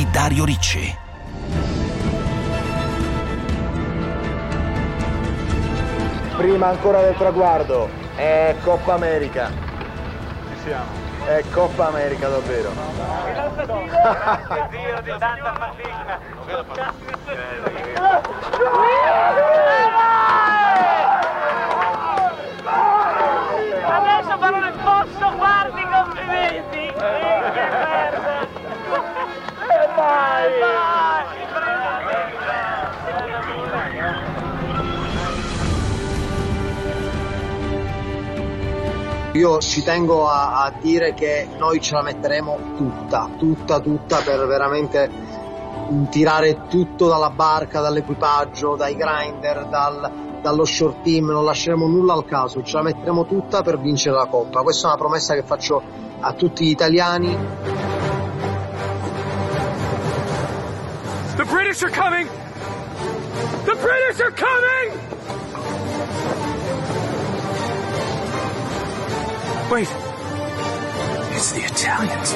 di Dario Ricci. Prima ancora del traguardo, è Coppa America. Ci siamo. È Coppa America davvero. Grazie Dio di tanta fatica. Adesso però non posso farti i complimenti. Che merda. Vai. Io ci tengo a dire che noi ce la metteremo tutta per veramente tirare tutto dalla barca, dall'equipaggio, dai grinder, dallo short team, non lasceremo nulla al caso, ce la metteremo tutta per vincere la Coppa. Questa è una promessa che faccio a tutti gli italiani. The British are coming! The British are coming! Wait, it's the Italians.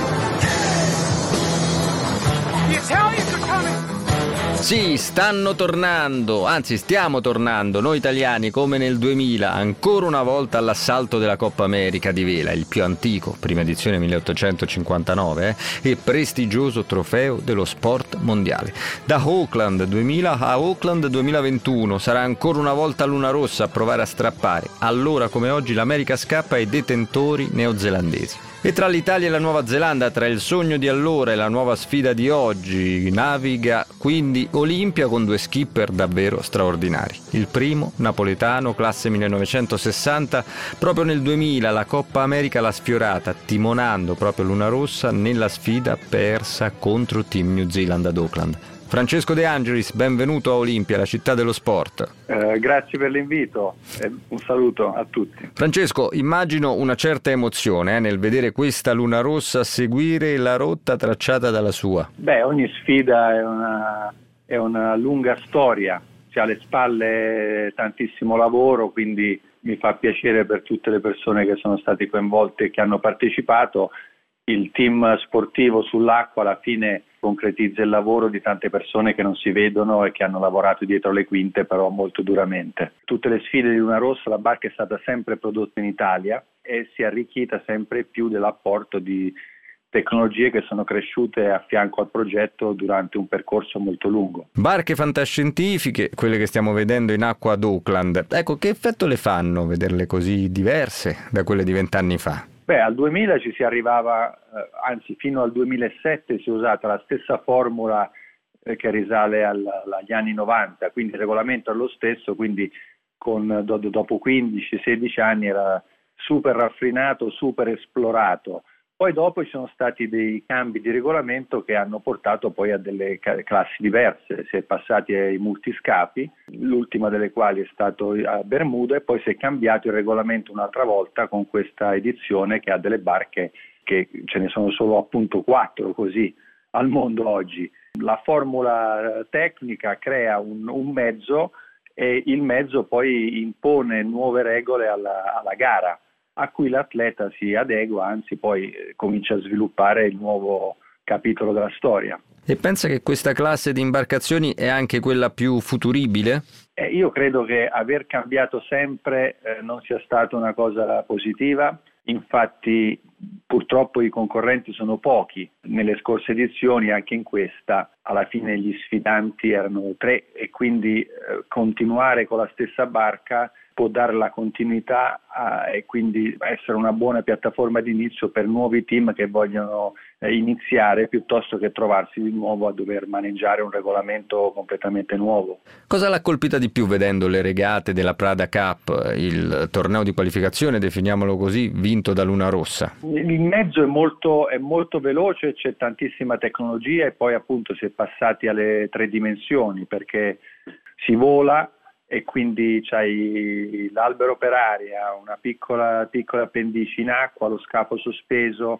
The Italians are coming! Sì, stanno tornando, anzi stiamo tornando, noi italiani come nel 2000, ancora una volta all'assalto della Coppa America di vela, il più antico, prima edizione 1859, e prestigioso trofeo dello sport mondiale. Da Auckland 2000 a Auckland 2021 sarà ancora una volta Luna Rossa a provare a strappare, allora come oggi l'America scappa ai detentori neozelandesi. E tra l'Italia e la Nuova Zelanda, tra il sogno di allora e la nuova sfida di oggi, naviga quindi Olimpia con due skipper davvero straordinari. Il primo, napoletano, classe 1960, proprio nel 2000 la Coppa America l'ha sfiorata, timonando proprio Luna Rossa nella sfida persa contro Team New Zealand ad Auckland. Francesco De Angelis, benvenuto a Olimpia, la città dello sport. Grazie per l'invito e un saluto a tutti. Francesco, immagino una certa emozione nel vedere questa Luna Rossa seguire la rotta tracciata dalla sua. Ogni sfida è una lunga storia, si ha alle spalle tantissimo lavoro, quindi mi fa piacere per tutte le persone che sono state coinvolte e che hanno partecipato. Il team sportivo sull'acqua alla fine concretizza il lavoro di tante persone che non si vedono e che hanno lavorato dietro le quinte però molto duramente. Tutte le sfide di Luna Rossa la barca è stata sempre prodotta in Italia e si è arricchita sempre più dell'apporto di tecnologie che sono cresciute a fianco al progetto durante un percorso molto lungo. Barche fantascientifiche, quelle che stiamo vedendo in acqua ad Auckland. Ecco, che effetto le fanno vederle così diverse da quelle di 20 anni fa? Al 2000 ci si arrivava, anzi fino al 2007 si è usata la stessa formula che risale agli anni 90, quindi il regolamento è lo stesso, quindi dopo 15-16 anni era super raffinato, super esplorato. Poi dopo ci sono stati dei cambi di regolamento che hanno portato poi a delle classi diverse, si è passati ai multiscapi, l'ultima delle quali è stato a Bermuda, e poi si è cambiato il regolamento un'altra volta con questa edizione che ha delle barche che ce ne sono solo appunto 4 così al mondo oggi. La formula tecnica crea un mezzo e il mezzo poi impone nuove regole alla gara, a cui l'atleta si adegua, anzi poi comincia a sviluppare il nuovo capitolo della storia. E pensa che questa classe di imbarcazioni è anche quella più futuribile? Io credo che aver cambiato sempre non sia stata una cosa positiva, infatti purtroppo i concorrenti sono pochi, nelle scorse edizioni, anche in questa, alla fine gli sfidanti erano 3 e quindi continuare con la stessa barca può dare la continuità e quindi essere una buona piattaforma di inizio per nuovi team che vogliono iniziare piuttosto che trovarsi di nuovo a dover maneggiare un regolamento completamente nuovo. Cosa l'ha colpita di più vedendo le regate della Prada Cup, il torneo di qualificazione, definiamolo così, vinto da Luna Rossa? Il mezzo è molto veloce, c'è tantissima tecnologia e poi appunto si è passati alle 3 dimensioni perché si vola e quindi c'hai l'albero per aria, una piccola appendice in acqua, lo scafo sospeso.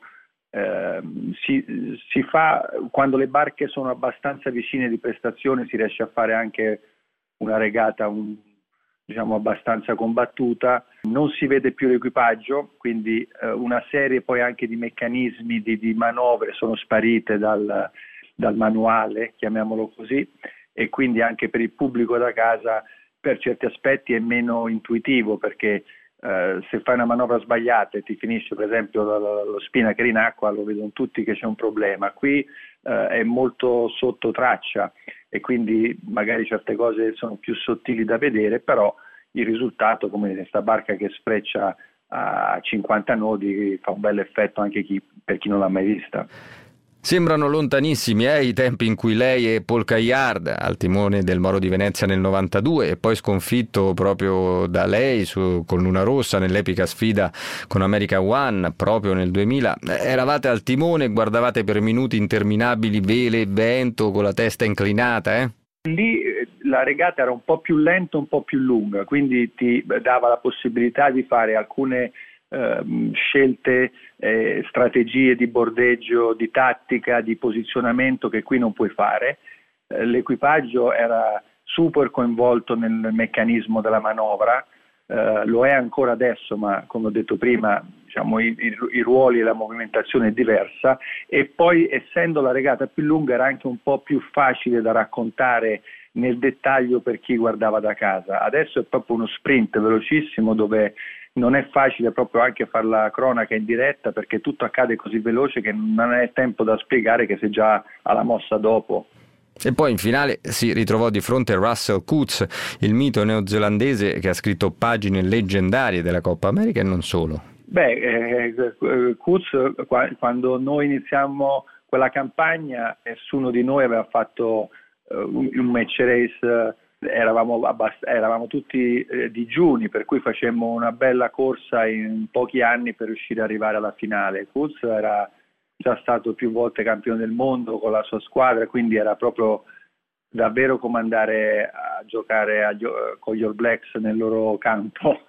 Si fa, quando le barche sono abbastanza vicine di prestazione, si riesce a fare anche una regata abbastanza combattuta. Non si vede più l'equipaggio, quindi una serie poi anche di meccanismi di manovre sono sparite dal manuale, chiamiamolo così, e quindi anche per il pubblico da casa per certi aspetti è meno intuitivo, perché se fai una manovra sbagliata e ti finisce per esempio lo spinnaker in acqua, lo vedono tutti che c'è un problema. Qui è molto sotto traccia e quindi magari certe cose sono più sottili da vedere, però il risultato, come questa barca che sfreccia a 50 nodi, fa un bel effetto anche per chi non l'ha mai vista. Sembrano lontanissimi i tempi in cui lei e Paul Caillard al timone del Moro di Venezia nel 92 e poi sconfitto proprio da lei con Luna Rossa nell'epica sfida con America One proprio nel 2000. Eravate al timone e guardavate per minuti interminabili vele e vento con la testa inclinata, Lì la regata era un po' più lenta, un po' più lunga, quindi ti dava la possibilità di fare alcune scelte, strategie di bordeggio, di tattica, di posizionamento che qui non puoi fare. L'equipaggio era super coinvolto nel meccanismo della manovra, lo è ancora adesso, ma come ho detto prima, diciamo, i ruoli e la movimentazione è diversa, e poi essendo la regata più lunga era anche un po' più facile da raccontare nel dettaglio per chi guardava da casa. Adesso è proprio uno sprint velocissimo dove non è facile proprio anche fare la cronaca in diretta, perché tutto accade così veloce che non è tempo da spiegare che sei già alla mossa dopo. E poi in finale si ritrovò di fronte a Russell Coutts, il mito neozelandese che ha scritto pagine leggendarie della Coppa America e non solo. Coutts, quando noi iniziamo quella campagna, nessuno di noi aveva fatto un match race. Eravamo tutti digiuni, per cui facemmo una bella corsa in pochi anni per riuscire ad arrivare alla finale. Coutts era già stato più volte campione del mondo con la sua squadra, quindi era proprio davvero come andare a giocare con gli All Blacks nel loro campo.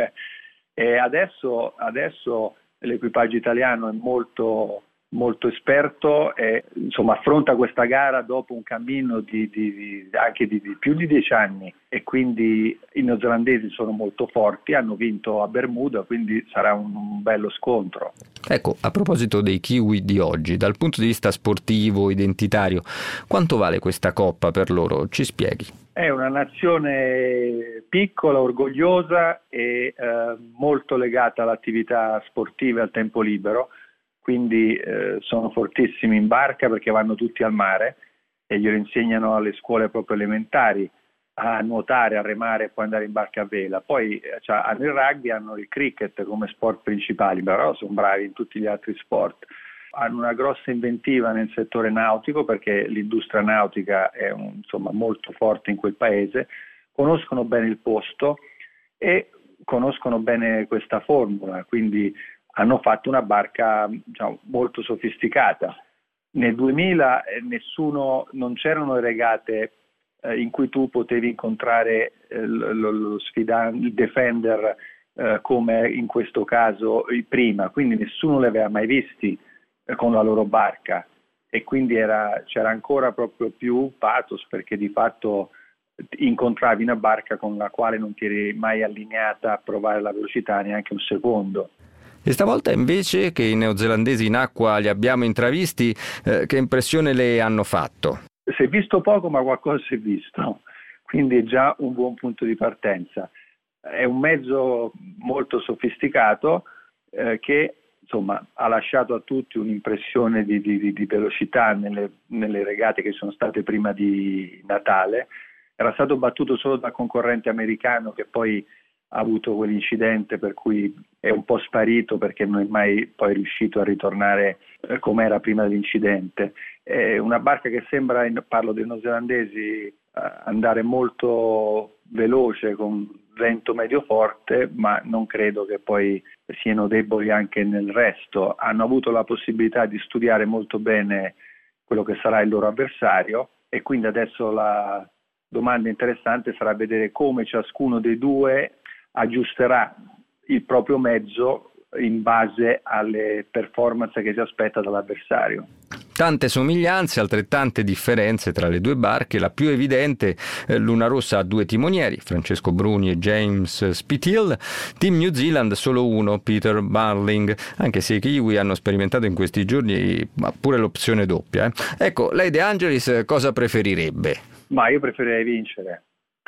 E adesso l'equipaggio italiano è molto molto esperto e insomma affronta questa gara dopo un cammino anche di più di 10 anni, e quindi i neozelandesi sono molto forti, hanno vinto a Bermuda, quindi sarà un bello scontro. Ecco, a proposito dei kiwi di oggi, dal punto di vista sportivo, identitario, quanto vale questa coppa per loro? Ci spieghi? È una nazione piccola, orgogliosa e molto legata all'attività sportiva e al tempo libero. Quindi sono fortissimi in barca perché vanno tutti al mare e glielo insegnano alle scuole proprio elementari a nuotare, a remare e poi andare in barca a vela. Poi hanno il rugby, hanno il cricket come sport principali, però sono bravi in tutti gli altri sport. Hanno una grossa inventiva nel settore nautico perché l'industria nautica è molto forte in quel paese, conoscono bene il posto e conoscono bene questa formula, quindi hanno fatto una barca molto sofisticata. Nel 2000 non c'erano le regate in cui tu potevi incontrare il defender come in questo caso prima, quindi nessuno li aveva mai visti con la loro barca, e quindi c'era ancora proprio più pathos, perché di fatto incontravi una barca con la quale non ti eri mai allineata a provare la velocità neanche un secondo. E stavolta invece che i neozelandesi in acqua li abbiamo intravisti, che impressione le hanno fatto? Si è visto poco, ma qualcosa si è visto, quindi è già un buon punto di partenza. È un mezzo molto sofisticato che ha lasciato a tutti un'impressione di velocità nelle regate che sono state prima di Natale. Era stato battuto solo dal concorrente americano, che poi ha avuto quell'incidente per cui è un po' sparito, perché non è mai poi riuscito a ritornare come era prima dell'incidente. È una barca che sembra, parlo dei neozelandesi, andare molto veloce con vento medio forte, ma non credo che poi siano deboli anche nel resto. Hanno avuto la possibilità di studiare molto bene quello che sarà il loro avversario, e quindi adesso la domanda interessante sarà vedere come ciascuno dei due aggiusterà il proprio mezzo in base alle performance che si aspetta dall'avversario. Tante somiglianze, altrettante differenze tra le due barche. La più evidente, Luna Rossa ha 2 timonieri, Francesco Bruni e James Spithill. Team New Zealand solo uno, Peter Barling, anche se i Kiwi hanno sperimentato in questi giorni pure l'opzione doppia. Ecco, lei De Angelis cosa preferirebbe? Ma io preferirei vincere.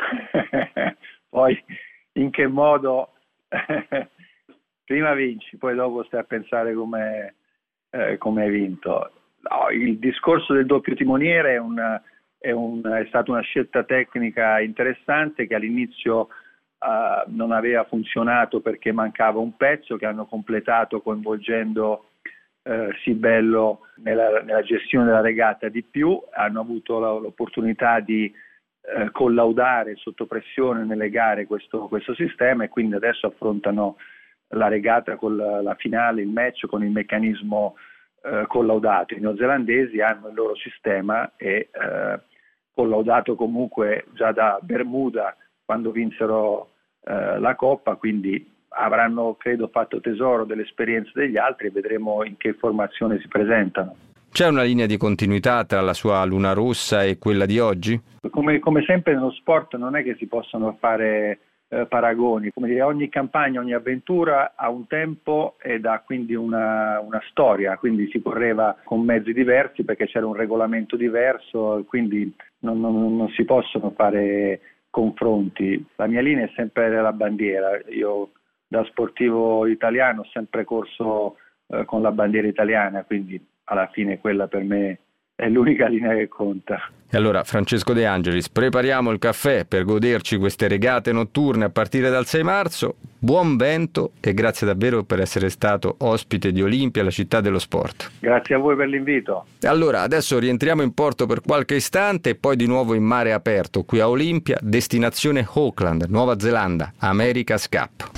Poi in che modo? Prima vinci, poi dopo stai a pensare come hai vinto. No, il discorso del doppio timoniere è stata una scelta tecnica interessante che all'inizio non aveva funzionato perché mancava un pezzo che hanno completato coinvolgendo Sibello nella gestione della regata di più, hanno avuto l'opportunità di collaudare sotto pressione nelle gare questo sistema e quindi adesso affrontano la regata con la finale, il match con il meccanismo collaudato. I neozelandesi hanno il loro sistema e collaudato comunque già da Bermuda quando vinsero la Coppa, quindi avranno credo fatto tesoro delle esperienze degli altri e vedremo in che formazione si presentano. C'è una linea di continuità tra la sua Luna Rossa e quella di oggi? Come sempre nello sport non è che si possono fare paragoni, come dire, ogni campagna, ogni avventura ha un tempo ed ha quindi una storia, quindi si correva con mezzi diversi perché c'era un regolamento diverso, quindi non si possono fare confronti. La mia linea è sempre la bandiera, io da sportivo italiano ho sempre corso con la bandiera italiana, quindi alla fine quella per me è l'unica linea che conta. E allora, Francesco De Angelis, prepariamo il caffè per goderci queste regate notturne a partire dal 6 marzo. Buon vento e grazie davvero per essere stato ospite di Olimpia, la città dello sport. Grazie a voi per l'invito. E allora, adesso rientriamo in porto per qualche istante e poi di nuovo in mare aperto, qui a Olimpia, destinazione Auckland, Nuova Zelanda, America's Cup.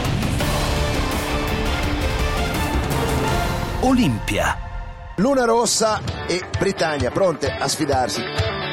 Olimpia. Luna Rossa e Britannia pronte a sfidarsi.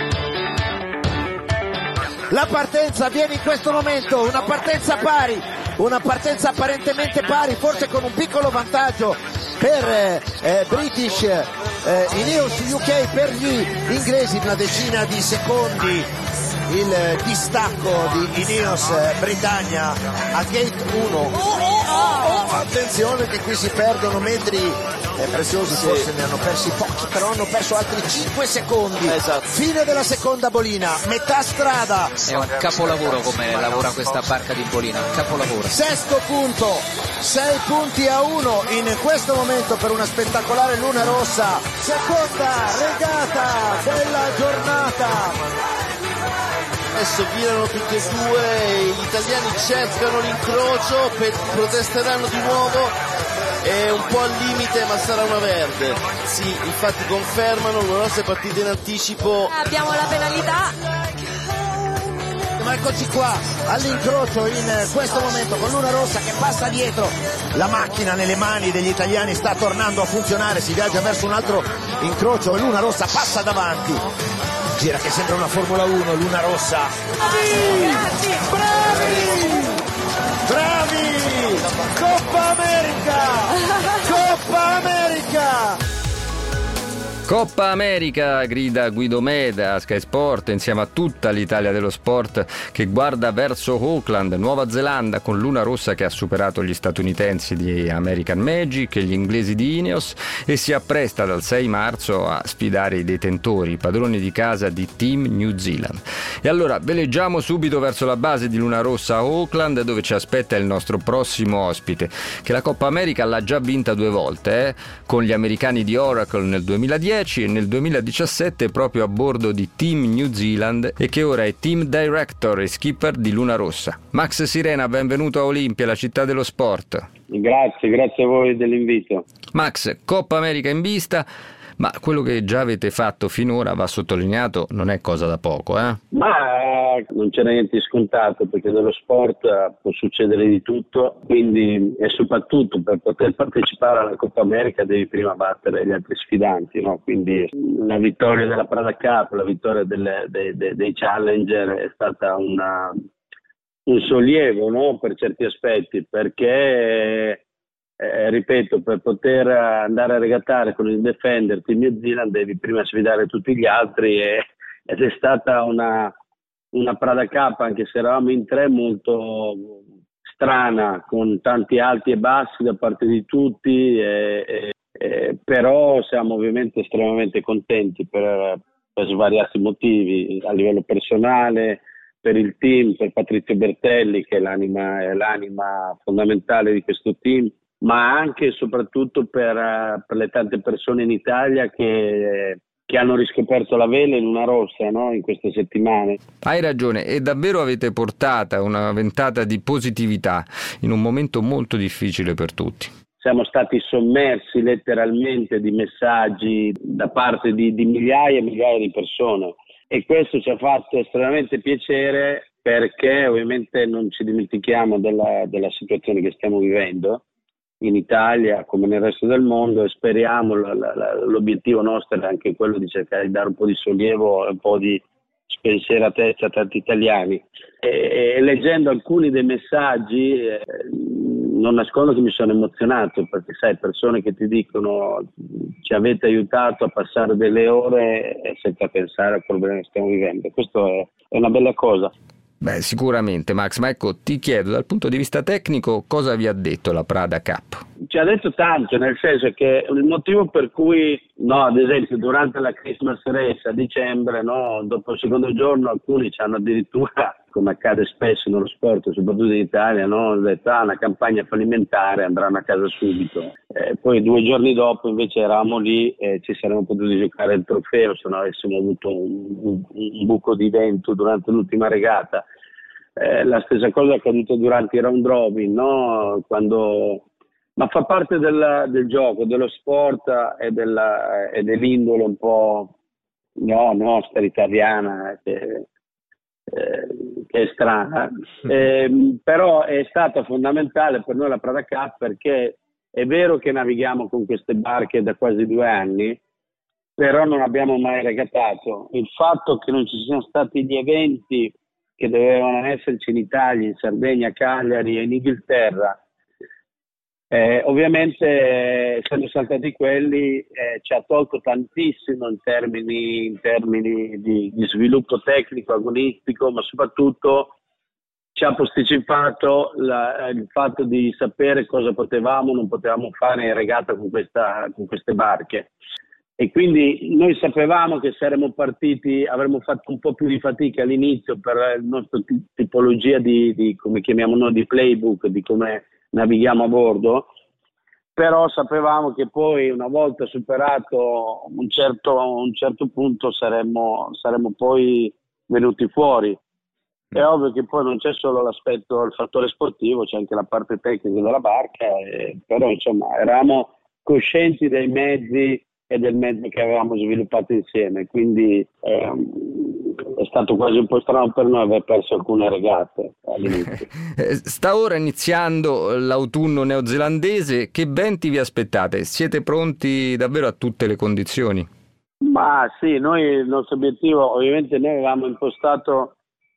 La partenza avviene in questo momento, una partenza pari, una partenza apparentemente pari, forse con un piccolo vantaggio per British Ineos UK, per gli inglesi una decina di secondi il distacco di Ineos Britannia a gate 1. Attenzione che qui si perdono metri preziosi, forse ne hanno persi pochi, però hanno perso altri 5 secondi. Esatto. Fine della seconda bolina, metà strada. È un capolavoro come lavora questa barca di bolina, capolavoro. Sesto punto, 6 punti a 1 in questo momento per una spettacolare Luna Rossa. Seconda regata della giornata. Adesso virano tutti e due, gli italiani cercano l'incrocio, protesteranno di nuovo, è un po' al limite ma sarà una verde. Sì, infatti confermano, la nostra è partita in anticipo. Abbiamo la penalità. Ma eccoci qua all'incrocio in questo momento con Luna Rossa che passa dietro. La macchina nelle mani degli italiani sta tornando a funzionare, si viaggia verso un altro incrocio e Luna Rossa passa davanti. Gira che sembra una Formula 1, Luna Rossa. Bravi! Coppa America! Coppa America! Coppa America, grida Guido Meda, Sky Sport, insieme a tutta l'Italia dello sport che guarda verso Auckland, Nuova Zelanda, con Luna Rossa che ha superato gli statunitensi di American Magic e gli inglesi di Ineos e si appresta dal 6 marzo a sfidare i detentori, i padroni di casa di Team New Zealand. E allora veleggiamo subito verso la base di Luna Rossa a Auckland, dove ci aspetta il nostro prossimo ospite, che la Coppa America l'ha già vinta 2 volte, con gli americani di Oracle nel 2010 e nel 2017 proprio a bordo di Team New Zealand e che ora è Team Director e Skipper di Luna Rossa. Max Sirena, benvenuto a Olimpia, la città dello sport. Grazie a voi dell'invito. Max, Coppa America in vista, ma quello che già avete fatto finora, va sottolineato, non è cosa da poco, eh? Ma non c'era niente di scontato, perché nello sport può succedere di tutto, quindi e soprattutto per poter partecipare alla Coppa America devi prima battere gli altri sfidanti, no? Quindi la vittoria della Prada Cup, la vittoria dei Challenger è stata un sollievo, no? Per certi aspetti, perché ripeto, per poter andare a regattare con il Defender Team New Zealand devi prima sfidare tutti gli altri, ed è stata una Prada Cup, anche se eravamo in 3, molto strana, con tanti alti e bassi da parte di tutti, però siamo ovviamente estremamente contenti per svariati motivi, a livello personale, per il team, per Patrizio Bertelli che è l'anima fondamentale di questo team, ma anche e soprattutto per le tante persone in Italia che hanno riscoperto la vela in una rossa, no? In queste settimane. Hai ragione, e davvero avete portata una ventata di positività in un momento molto difficile per tutti. Siamo stati sommersi letteralmente di messaggi da parte di migliaia e migliaia di persone, e questo ci ha fatto estremamente piacere, perché ovviamente non ci dimentichiamo della situazione che stiamo vivendo in Italia come nel resto del mondo, e speriamo, l'obiettivo nostro è anche quello di cercare di dare un po' di sollievo, un po' di spensieratezza a tanti italiani, e leggendo alcuni dei messaggi non nascondo che mi sono emozionato, perché sai, persone che ti dicono ci avete aiutato a passare delle ore senza pensare al problema che stiamo vivendo, questo è una bella cosa. Beh, sicuramente Max, ma ecco, ti chiedo dal punto di vista tecnico cosa vi ha detto la Prada Cup? Ci ha detto tanto, nel senso che il motivo per cui, ad esempio durante la Christmas Race a dicembre, dopo il secondo giorno alcuni ci hanno addirittura, come accade spesso nello sport, soprattutto in Italia, hanno detto una campagna fallimentare, andranno a casa subito. Poi 2 giorni dopo invece eravamo lì e ci saremmo potuti giocare il trofeo se non avessimo avuto un buco di vento durante l'ultima regata. La stessa cosa è accaduta durante i round robin, ma fa parte del gioco, dello sport e dell'indole un po' nostra, italiana, che è strana, però è stata fondamentale per noi la Prada Cup, perché è vero che navighiamo con queste barche da quasi 2 anni, però non abbiamo mai regattato. Il fatto che non ci siano stati gli eventi che dovevano esserci in Italia, in Sardegna, Cagliari e in Inghilterra, ovviamente essendo saltati quelli ci ha tolto tantissimo in termini di sviluppo tecnico, agonistico, ma soprattutto ci ha posticipato il fatto di sapere cosa potevamo o non potevamo fare in regata con queste barche. E quindi noi sapevamo che se saremmo partiti avremmo fatto un po' più di fatica all'inizio per la nostra tipologia di come chiamiamo noi, di playbook, di come navighiamo a bordo, però sapevamo che poi una volta superato un certo punto saremmo poi venuti fuori. È ovvio che poi non c'è solo il fattore sportivo, c'è anche la parte tecnica della barca, però insomma eravamo coscienti dei mezzi e del mezzo che avevamo sviluppato insieme, quindi è stato quasi un po' strano per noi aver perso alcune regate all'inizio. Sta ora iniziando l'autunno neozelandese, che venti vi aspettate? Siete pronti davvero a tutte le condizioni? Ma sì, noi il nostro obiettivo, ovviamente noi avevamo impostato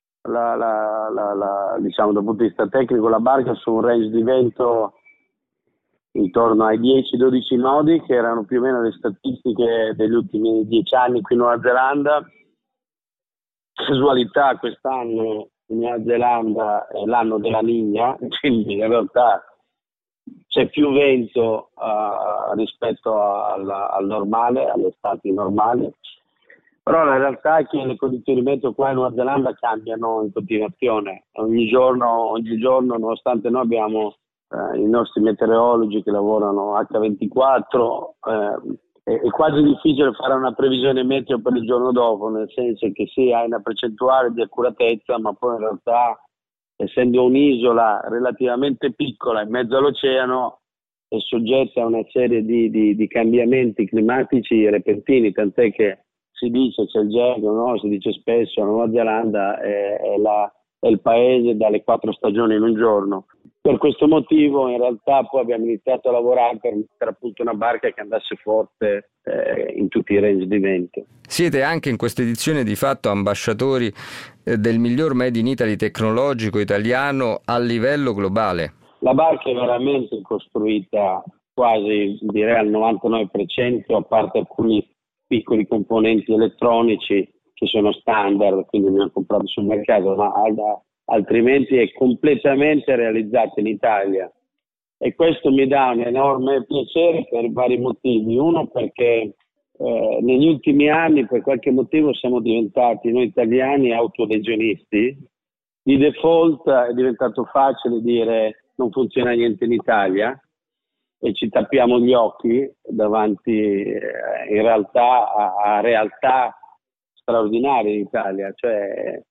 diciamo dal punto di vista tecnico la barca su un range di vento intorno ai 10-12 nodi, che erano più o meno le statistiche degli ultimi 10 anni qui in Nuova Zelanda. Casualità, quest'anno in Nuova Zelanda è l'anno della Niña, quindi in realtà c'è più vento rispetto al normale, alle estati normali, però la realtà è che le condizioni meteo qua in Nuova Zelanda cambiano in continuazione, ogni giorno, nonostante noi abbiamo i nostri meteorologi che lavorano H24, è quasi difficile fare una previsione meteo per il giorno dopo, nel senso che sì, hai una percentuale di accuratezza, ma poi in realtà, essendo un'isola relativamente piccola in mezzo all'oceano, è soggetta a una serie di cambiamenti climatici repentini, tant'è che si dice, c'è il gergo, no? Si dice spesso, la Nuova Zelanda è il paese dalle 4 stagioni in un giorno. Per questo motivo in realtà poi abbiamo iniziato a lavorare per mettere appunto una barca che andasse forte in tutti i range di vento. Siete anche in questa edizione di fatto ambasciatori del miglior Made in Italy tecnologico italiano a livello globale. La barca è veramente costruita quasi, direi al 99%, a parte alcuni piccoli componenti elettronici che sono standard, quindi li ho comprati sul mercato, ma altrimenti è completamente realizzata in Italia. E questo mi dà un enorme piacere per vari motivi. Uno, perché negli ultimi anni per qualche motivo siamo diventati noi italiani autolesionisti. Di default è diventato facile dire non funziona niente in Italia e ci tappiamo gli occhi davanti in realtà a realtà straordinarie in Italia. Cioè,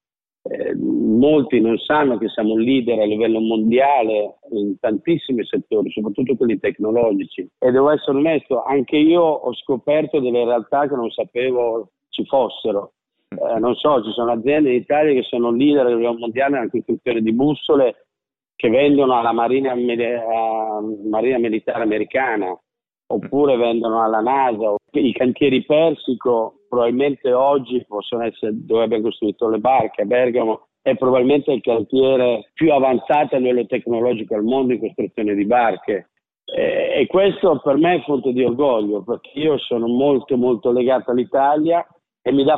molti non sanno che siamo un leader a livello mondiale in tantissimi settori, soprattutto quelli tecnologici, e devo essere onesto, anche io ho scoperto delle realtà che non sapevo ci fossero. Non so, ci sono aziende in Italia che sono leader a livello mondiale nella costruzione di bussole che vendono alla Marina Militare Americana, oppure vendono alla NASA. I cantieri Persico probabilmente oggi possono essere dove abbiamo costruito le barche. A Bergamo è probabilmente il cantiere più avanzato a livello tecnologico al mondo in costruzione di barche, e questo per me è fonte di orgoglio, perché io sono molto molto legato all'Italia e mi dà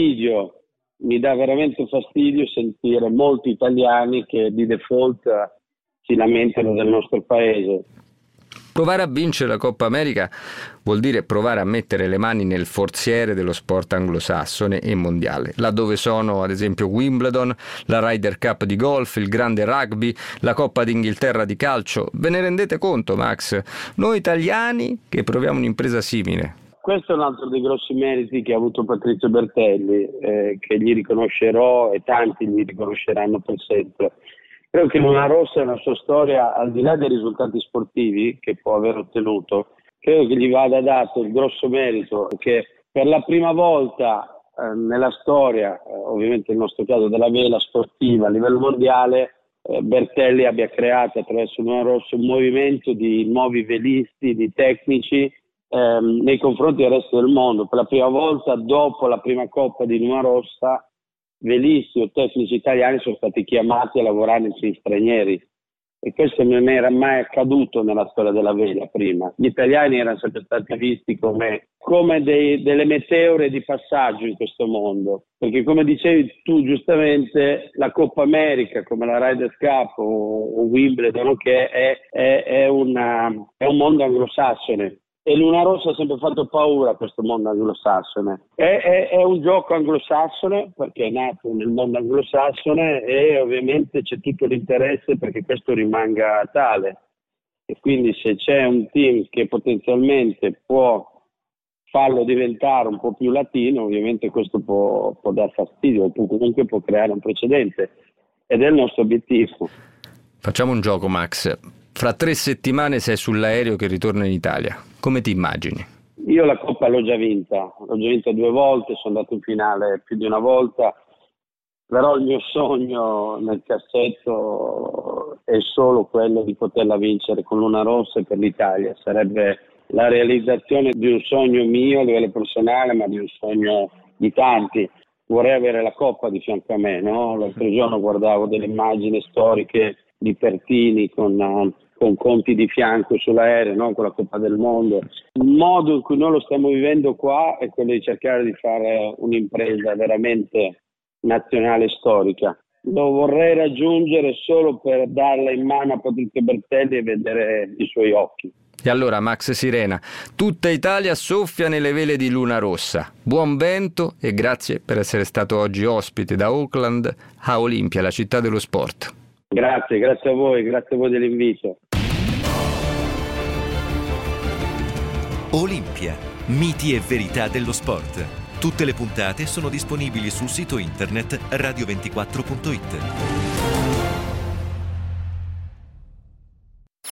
veramente fastidio sentire molti italiani che di default si lamentano del nostro paese. Provare a vincere la Coppa America vuol dire provare a mettere le mani nel forziere dello sport anglosassone e mondiale, laddove sono ad esempio Wimbledon, la Ryder Cup di golf, il grande rugby, la Coppa d'Inghilterra di calcio. Ve ne rendete conto, Max? Noi italiani che proviamo un'impresa simile. Questo è un altro dei grossi meriti che ha avuto Patrizio Bertelli, che gli riconoscerò e tanti gli riconosceranno per sempre. Credo che Luna Rossa nella sua storia, al di là dei risultati sportivi che può aver ottenuto, credo che gli vada dato il grosso merito che per la prima volta nella storia, ovviamente nel nostro caso della vela sportiva a livello mondiale, Bertelli abbia creato attraverso Luna Rossa un movimento di nuovi velisti, di tecnici nei confronti del resto del mondo. Per la prima volta dopo la prima Coppa di Luna Rossa, velisti o tecnici italiani sono stati chiamati a lavorare in team stranieri, e questo non era mai accaduto nella storia della vela prima. Gli italiani erano sempre stati visti come delle meteore di passaggio in questo mondo, perché come dicevi tu giustamente, la Coppa America come la Ryder Cup o Wimbledon, che è un mondo anglosassone. E Luna Rossa ha sempre fatto paura a questo mondo anglosassone. È un gioco anglosassone perché è nato nel mondo anglosassone, e ovviamente c'è tutto l'interesse perché questo rimanga tale. E quindi se c'è un team che potenzialmente può farlo diventare un po' più latino, ovviamente questo può dar fastidio, o comunque può creare un precedente. Ed è il nostro obiettivo. Facciamo un gioco, Max. Fra 3 settimane sei sull'aereo che ritorna in Italia. Come ti immagini? Io la Coppa l'ho già vinta 2 volte, sono andato in finale più di una volta, però il mio sogno nel cassetto è solo quello di poterla vincere con Luna Rossa per l'Italia. Sarebbe la realizzazione di un sogno mio a livello personale, ma di un sogno di tanti. Vorrei avere la Coppa di fianco a me, no? L'altro giorno guardavo delle immagini storiche di Pertini con Conti di fianco sull'aereo, no? Con la Coppa del Mondo. Il modo in cui noi lo stiamo vivendo qua è quello di cercare di fare un'impresa veramente nazionale storica. Lo vorrei raggiungere solo per darla in mano a Patrizio Bertelli e vedere i suoi occhi. E allora, Max Sirena, tutta Italia soffia nelle vele di Luna Rossa. Buon vento e grazie per essere stato oggi ospite da Auckland a Olimpia, la città dello sport. Grazie a voi dell'invito. Olimpia, miti e verità dello sport. Tutte le puntate sono disponibili sul sito internet radio24.it.